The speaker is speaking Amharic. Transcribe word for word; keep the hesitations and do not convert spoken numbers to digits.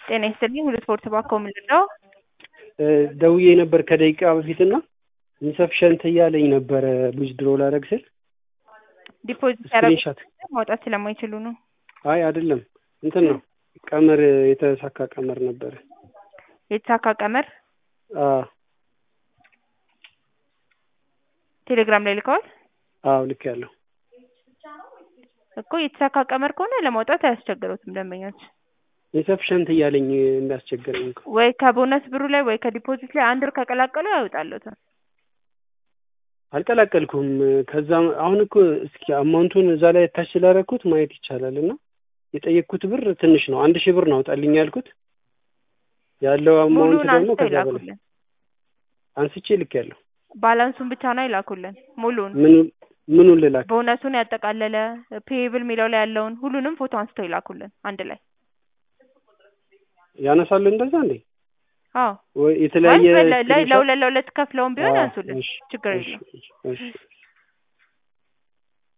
ጤና ይስጥልኝ ሁሉ ስፖርት ባኮ ምንድነው? ደውዬ ነበር ከደቂቃ በፊትና ኢንሰፊሸንት እያለኝ ነበር ዊዝድሮ ላደርግ ስል ዲፖዚት ያደረጉት ማውጣት ስለማይችሉ ነው። አይ አይደለም እንትን ነው ቀመር የተሳካ ቀመር ነበር። የተሳካ ቀመር? አዎ ቴሌግራም ላይ ልከዋል? አዎ ልክ ያለው እኮ የተሳካ ቀመር ከሆነ ለማውጣት አያስቸግሩትም ደንበኞች። ኢንሰፊሸንት እያለኝ የሚያስቸግረኝ እኮ ወይ ከቦነስ ብሩ ላይ ወይ ከዲፖዚት ላይ አንድ ብር ከቀላቀሉ ያወጣሉት። አልቀላቀልኩም። ከዛ አሁን እኮ እስኪ አማውንቱን እዛ ላይ ታች ስላደረኩት ማየት ይቻላልና የጠየቅኩት ብር ትንሽ ነው። አንድ ሺህ ብር ነው አውጣልኝ ያልኩት። ያለው አማውንት ደግሞ ከዛ በላይ አንስቼ ልክ ያለው ባላንሱን ብቻ ነው ይላኩልን ሙሉን። ምን ምኑን ልላክ? ቦነሱን ያጠቃለለ ፔብል ሚለው ላይ ያለውን ሁሉንም ፎቶ አንስተው ይላኩልን አንድ ላይ። ያነሳሉ እንደዛ እንዴ? አዎ ወይ የተለያየ ለሁለት ለሁለት ከፍለውም ቢሆን ያንሱልን ችግር የለም። እሺ